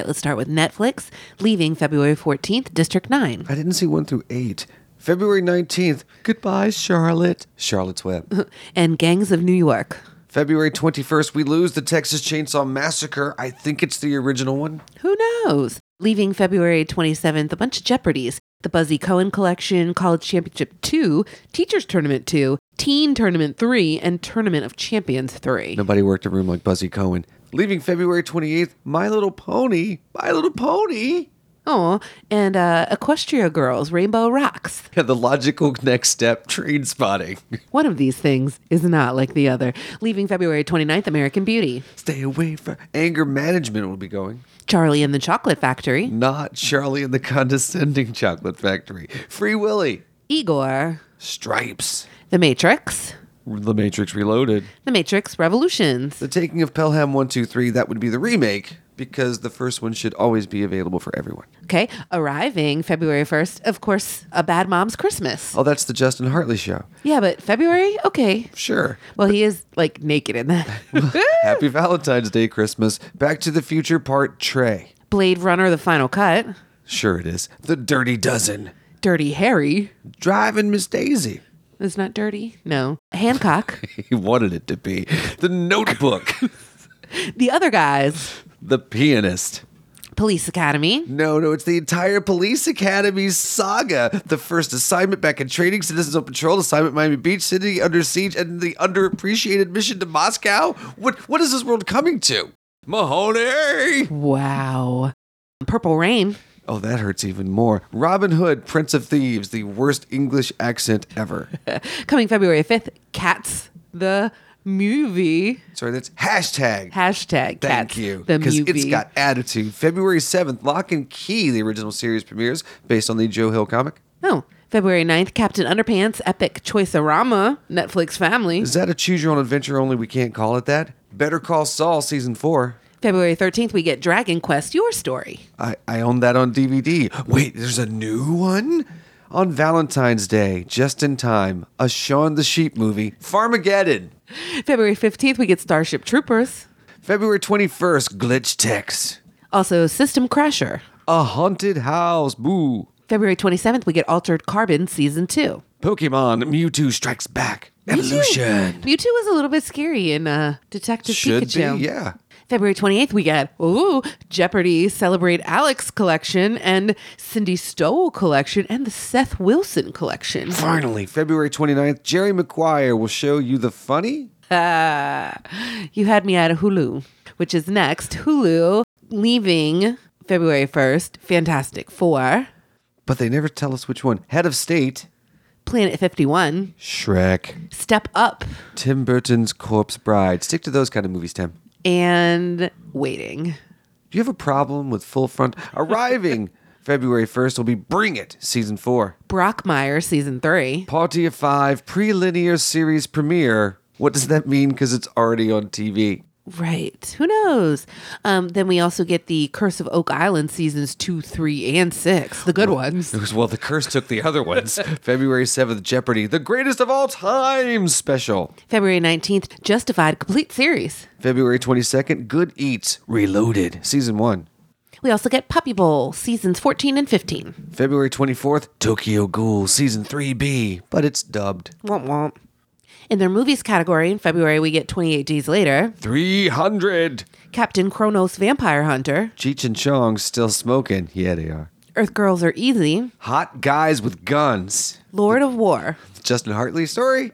let's start with Netflix, leaving February 14th, District 9. I didn't see 1 through 8. February 19th, Goodbye, Charlotte. Charlotte's Web. And Gangs of New York. February 21st, we lose the Texas Chainsaw Massacre. I think it's the original one. Who knows? Leaving February 27th, a bunch of Jeopardies. The Buzzy Cohen Collection, College Championship 2, Teachers Tournament 2, Teen Tournament 3, and Tournament of Champions 3. Nobody worked a room like Buzzy Cohen. Leaving February 28th, My Little Pony. My Little Pony. Oh, and Equestria Girls, Rainbow Rocks. Yeah, the logical next step, Train Spotting. One of these things is not like the other. Leaving February 29th, American Beauty. Stay away from Anger Management will be going. Charlie and the Chocolate Factory. Not Charlie and the Condescending Chocolate Factory. Free Willy. Igor. Stripes. The Matrix. The Matrix Reloaded. The Matrix Revolutions. The Taking of Pelham 1, 2, 3, that would be the remake, because the first one should always be available for everyone. Okay, arriving February 1st, of course, A Bad Mom's Christmas. Oh, that's the Justin Hartley show. Yeah, but February? Okay. Sure. Well, he is, like, naked in that. Happy Valentine's Day, Christmas. Back to the Future Part Trey. Blade Runner, The Final Cut. Sure it is. The Dirty Dozen. Dirty Harry. Driving Miss Daisy. It's not dirty? No. Hancock. He wanted it to be. The Notebook. The Other Guys. The Pianist. Police Academy. No, it's the entire Police Academy saga. The first assignment back in training, Citizens on Patrol, assignment Miami Beach, City Under Siege, and the underappreciated mission to Moscow. What is this world coming to? Mahoney! Wow. Purple Rain. Oh, that hurts even more. Robin Hood, Prince of Thieves, the worst English accent ever. Coming February 5th, Cats, the movie. Sorry, that's hashtag. Hashtag Thank Cats, you. the Because movie. it's got attitude. February 7th, Lock and Key, the original series premieres based on the Joe Hill comic. Oh, February 9th, Captain Underpants, Epic Choice-a-Rama, Netflix Family. Is that a choose your own adventure only we can't call it that? Better Call Saul season 4. February 13th, we get Dragon Quest, Your Story. I own that on DVD. Wait, there's a new one? On Valentine's Day, just in time, a Shaun the Sheep movie, Farmageddon. February 15th, we get Starship Troopers. February 21st, Glitch Tex. Also, System Crasher. A Haunted House, boo. February 27th, we get Altered Carbon Season 2. Pokemon Mewtwo Strikes Back. Evolution. Mewtwo was a little bit scary in Detective Should Pikachu. be, yeah. February 28th, we get Jeopardy! Celebrate Alex Collection and Cindy Stowe Collection and the Seth Wilson Collection. Finally, February 29th, Jerry Maguire will show you the funny. You had me at Hulu, which is next. Hulu leaving February 1st. Fantastic Four. But they never tell us which one. Head of State. Planet 51. Shrek. Step Up. Tim Burton's Corpse Bride. Stick to those kind of movies, Tim. And Waiting. Do you have a problem with Full Front? Arriving February 1st will be Bring It, Season 4. Brockmire, Season 3. Party of 5, pre-linear series premiere. What does that mean? Because it's already on TV. Right. Who knows? Then we also get the Curse of Oak Island Seasons 2, 3, and 6. The good ones. Well, the curse took the other ones. February 7th, Jeopardy, the greatest of all time special. February 19th, Justified Complete Series. February 22nd, Good Eats, Reloaded, Season 1. We also get Puppy Bowl, Seasons 14 and 15. February 24th, Tokyo Ghoul, Season 3B, but it's dubbed. Womp womp. In their movies category, in February, we get 28 Days Later. 300. Captain Kronos Vampire Hunter. Cheech and Chong's still smoking. Yeah, they are. Earth Girls Are Easy. Hot Guys with Guns. Lord of War. Justin Hartley story.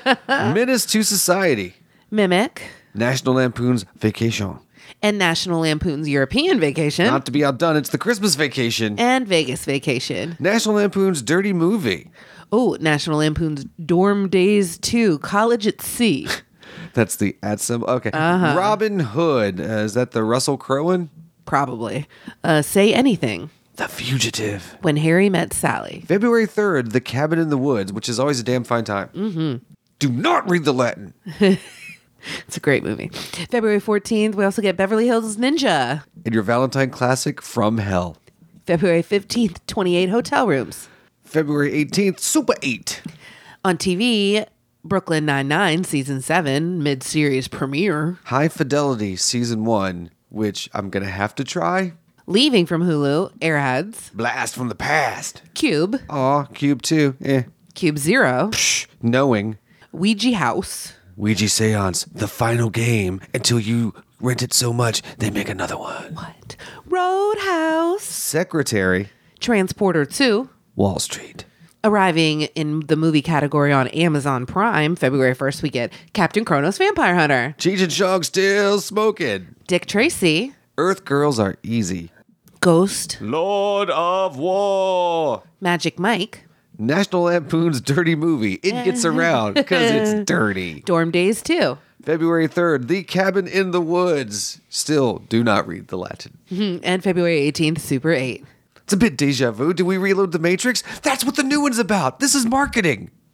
Menace to Society. Mimic. National Lampoon's Vacation. And National Lampoon's European Vacation. Not to be outdone, it's the Christmas Vacation. And Vegas Vacation. National Lampoon's Dirty Movie. Oh, National Lampoon's Dorm Days 2, College at Sea. That's the ad symbol. Okay. Robin Hood. Is that the Russell Crowe one? Probably. Say Anything. The Fugitive. When Harry Met Sally. February 3rd, The Cabin in the Woods, which is always a damn fine time. Mm-hmm. Do not read the Latin. It's a great movie. February 14th, we also get Beverly Hills Ninja. And your Valentine classic, From Hell. February 15th, 28 Hotel Rooms. February 18th, Super 8. On TV, Brooklyn Nine-Nine Season 7, mid-series premiere. High Fidelity Season 1, which I'm going to have to try. Leaving from Hulu, Airheads, Blast from the past. Cube, Aw, Cube 2. Cube Zero, Knowing. Ouija House, Ouija Seance, the final game. Until you rent it so much, they make another one. what? Roadhouse, Secretary. Transporter 2, Wall Street. arriving in the movie category on Amazon Prime, February 1st, we get Captain Kronos Vampire Hunter, Cheech and Chong still smoking. Dick Tracy, Earth Girls Are Easy. Ghost, Lord of War. Magic Mike, National Lampoon's Dirty Movie. It gets around because it's dirty. Dorm Days 2, February 3rd, The Cabin in the Woods. Still, do not read the Latin. and February 18th, Super 8. It's a bit deja vu. Did we reload the Matrix? That's what the new one's about. This is marketing.